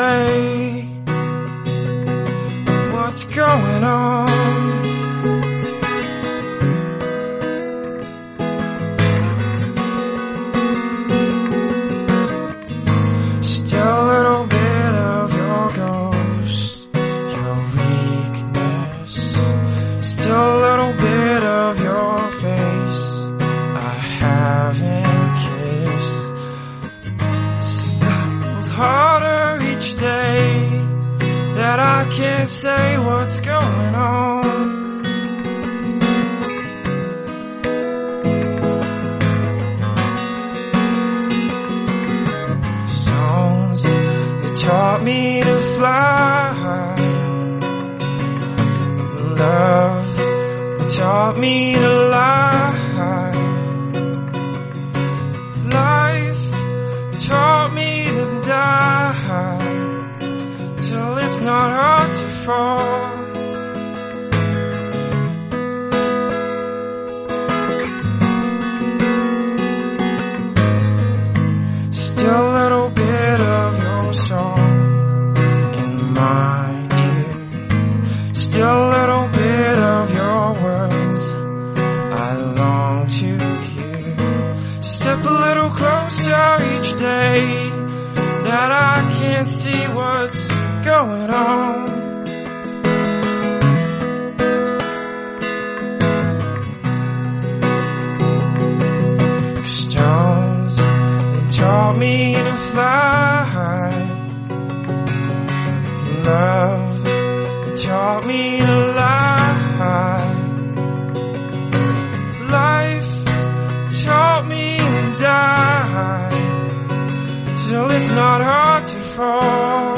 say what's going on. Still a little bit of your ghost, your weakness. Still a little bit of your face I haven't kissed. Still it's harder each day that I can't say what's going on. Songs that taught me to fly, love that taught me to lie, life taught me to die, till it's not hard to fall. Still a little bit of your song in my ear. Still a little bit of your words I long to hear. Step a little closer each day that I can't see what's going on. Stones that taught me to fly, love that taught me to lie, life taught me to die, till it's not hard to fall.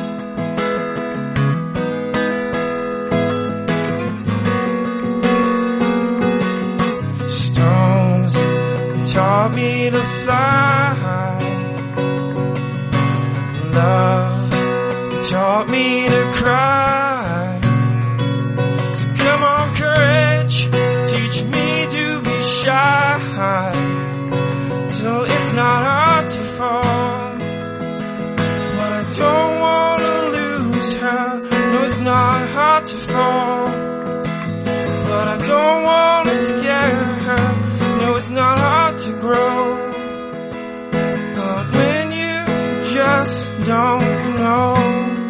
Stones that taught me to fly, love that taught me to cry. So come on, courage, teach me to be shy, till it's not hard to fall. But I don't wanna lose her. No, it's not hard to fall. But I don't wanna scare her. No, it's not hard to grow. But when you just don't know,